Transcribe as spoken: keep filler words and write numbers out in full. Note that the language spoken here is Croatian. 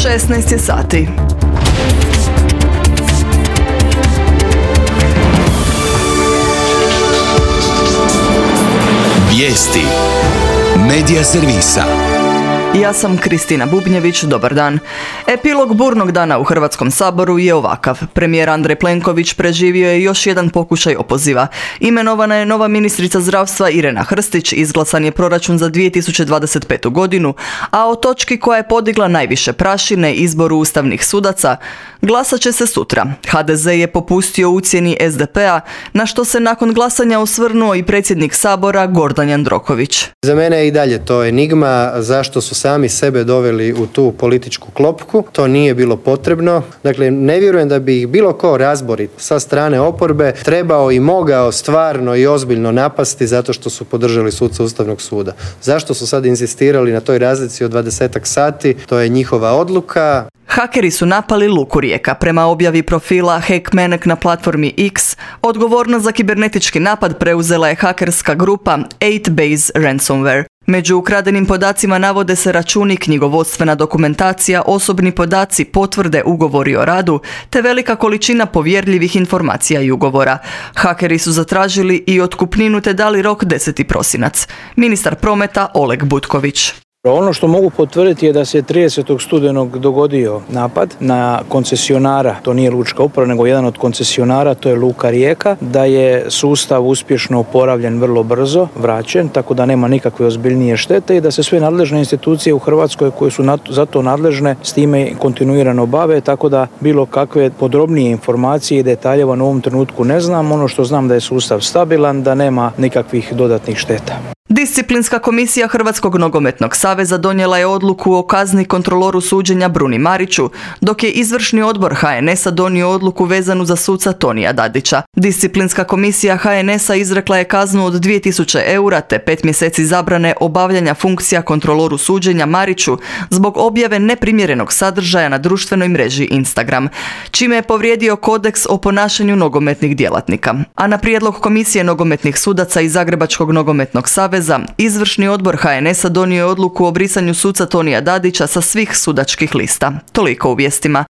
šesnaest je sati. Vijesti Medija servisa. Ja sam Kristina Bubnjević, dobar dan. Epilog burnog dana u Hrvatskom saboru je ovakav. Premijer Andrej Plenković preživio je još jedan pokušaj opoziva. Imenovana je nova ministrica zdravstva Irena Hrstić, izglasan je proračun za dvije tisuće dvadeset petu. godinu, a o točki koja je podigla najviše prašine, izboru ustavnih sudaca, glasat će se sutra. ha de ze je popustio ucjeni es de pe a, na što se nakon glasanja osvrnuo i predsjednik Sabora Gordan Jandroković. Za mene je i dalje to enigma zašto su sami sebe doveli u tu političku klopku. To nije bilo potrebno. Dakle, ne vjerujem da bi ih bilo ko razborit sa strane oporbe trebao i mogao stvarno i ozbiljno napasti zato što su podržali suca Ustavnog suda. Zašto su sad insistirali na toj razlici od dvadesetak sati, to je njihova odluka. Hakeri su napali Luku Rijeka. Prema objavi profila Hackmanek na platformi X, odgovornost za kibernetički napad preuzela je hakerska grupa osam base Ransomware. Među ukradenim podacima navode se računi, knjigovodstvena dokumentacija, osobni podaci, potvrde, ugovori o radu, te velika količina povjerljivih informacija i ugovora. Hakeri su zatražili i otkupninu te dali rok deseti prosinac. Ministar prometa Oleg Butković. Ono što mogu potvrditi je da se tridesetog studenog dogodio napad na koncesionara, to nije lučka uprava, nego jedan od koncesionara, to je Luka Rijeka, da je sustav uspješno oporavljen vrlo brzo, vraćen, tako da nema nikakve ozbiljnije štete i da se sve nadležne institucije u Hrvatskoj koje su za to nadležne s time kontinuirano bave, tako da bilo kakve podrobnije informacije i detaljeva u ovom trenutku ne znam. Ono što znam da je sustav stabilan, da nema nikakvih dodatnih šteta. Disciplinska komisija Hrvatskog nogometnog saveza donijela je odluku o kazni kontroloru suđenja Bruni Mariću, dok je izvršni odbor ha en es a donio odluku vezanu za suca Tonija Dadića. Disciplinska komisija ha en es a izrekla je kaznu od dvije tisuće eura te pet mjeseci zabrane obavljanja funkcija kontroloru suđenja Mariću zbog objave neprimjerenog sadržaja na društvenoj mreži Instagram, čime je povrijedio kodeks o ponašanju nogometnih djelatnika. A na prijedlog komisije nogometnih sudaca i Zagrebačkog nogometnog saveza, izvršni odbor ha en es a donio je odluku o brisanju suca Tonija Dadića sa svih sudačkih lista. Toliko u vijestima.